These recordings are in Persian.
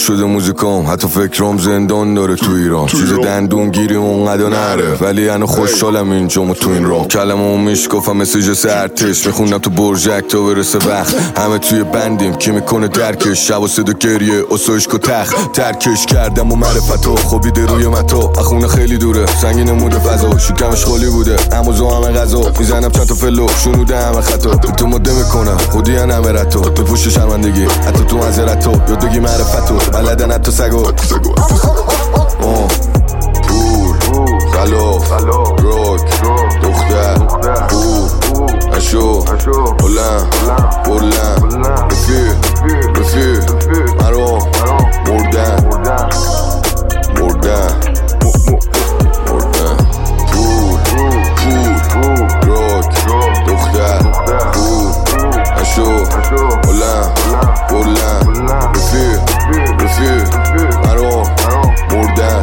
شده موزیکام، حتی فکرام زندان داره تو ایران. چیز دندون گیری اونقدر نره، ولی انا خوشحالم اینجام و تو این رام. کلمه‌مو میشکافم مسیج سرتش، میخونم تو برجک تا برسه وقت. همه توی بندیم کی میکنه درکش، شب و صدا گریه اسوشک و تخت. ترکش کردم و معرفتو خوابیده روی متا، اخونه خیلی دوره سنگین موده فضا. شکمش خالی بوده اما زو همه غذا، میزنم چند تا فلو شنوده همه خطا. تو مده میکنم خودی همه رتو، بپوش شرمندگی حتی تو منظرتو، یاد بگی معرفتو بلدن حتی سگو. پور خلاف روک دختر اشو بلند رفیق مرا مردن پور روک دختر اشو بلند رفیق مرا مردن.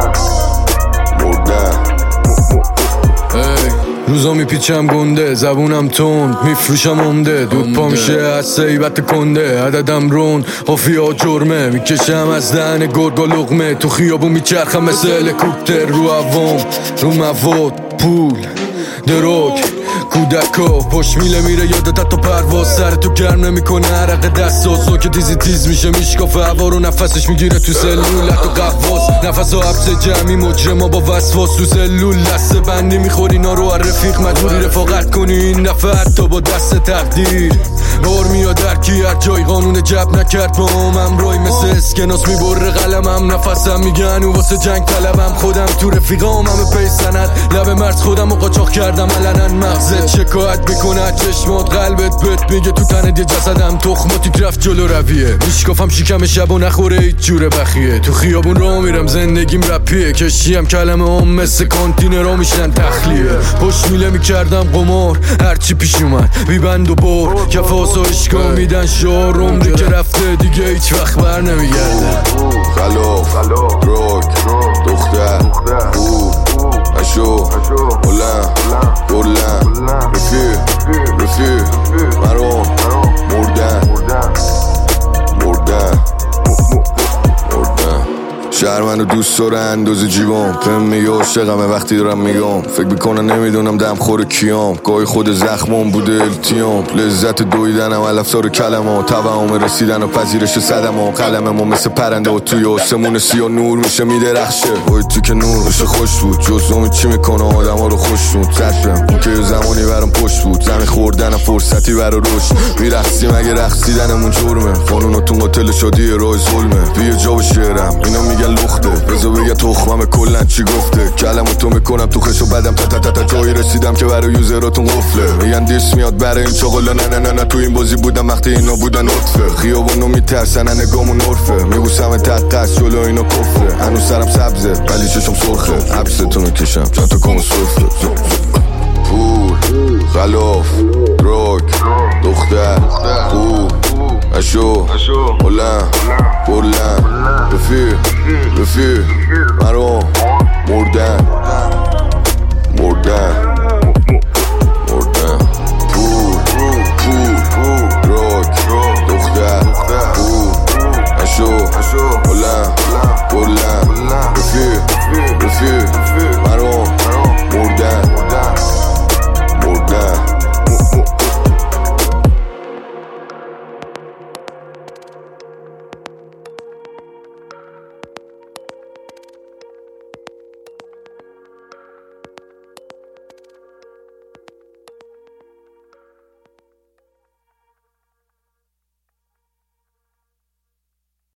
روزا میپیچم گنده، زبونم تند، میفروشم عمده. دود پا میشه از سیبت کنده، عددم رون قافیه ها جرمه. میکشم از دهن گرگا لقمه، تو خیابون میچرخم مثل هلیکوپتر. رو عوام رو مواد پول دروگ کودکا پشت میره یادت تو پرواز. سر تو گرم نمیکنه عرق دستاسو که تیز میشه میشکافه هوا رو. نفسش میگیره تو سلولت و قواس، نفسا حبس جمعی مجرما با وسواس. تو سلول لسه بندی میخوری اینا رو رفیق، مجبوری رفاقت کنی این دفعه حتی با دست تقدیر. بار میاد در کی هر جای قانون جب نکرد با هم رای، مثل اسکناس میبره قلمم. نفسم میگن و واسه جنگ طلبم، خودم تو رفیقام همه پی سند. لب مرز خودم رو قاچاق کردم علنا، مغزت شکایت میکنه چشمات، قلبت بهت میگه تو تنت یه جسدم. تخماتی رفت جلو رویه، میشکافم شکم شب و نخوره هیچ جور بخیه. تو خیابون راه میرم زندگیم رپیه، کشیم کلمه هم مثل کانتینرها میشن تخلیه. پشت میله میکردم قمار هرچی پیش اومد بی بند و بار، کفاس و اشکا میدن شعار. عمری که رفته دیگه هیچ وقت بر نمیگرده. خلاف روک دختر اشو بلند رفیق مرا مردن. شهر منو دوست داره اندازه جیبام، پم میگه عاشقمه وقتی دارم میگم. فکر میکنن نمیدونم دم خور کیام، گاهی خود زخمام بوده التیام. لذت دویدنم علفزار کلمه، توهم رسیدن و پذیرش صدمه. قلممو مثل پرنده و توی آسمون سیاه نور میشه میدرخشه. وای تو که نور میشه خوش بود، جزومی چی میکنه آدم ها رو خوشنود. زدم اون که زمانی برام پشت بود، زمین خوردن فرصتی برا رشد. میرقصیم اگه رقصیدنمون جرمه، قانوناتون قاتل شادی رای ظلمه. بیا جا و شعرم اینا میگن لخته، بذار بگه تخمم کلن چی گفته. کلمو تو میکنم تو خش و بدم تا جایی رسیدم که برای یوزراتون قفله. میگن دیس میاد برای این چاقلا، نه تو این بازی بودم وقتی اینا بودن نطفه. خیابونو میترسن نگامون عرفه، میبوسم تقص جلو اینا کفره. هنوز سرم سبزه ولی چشم سرخه، عبستو میکشم چند تا کم سرفه. پور خلاف روک دختر اشو بلند رفیق مرا مردن.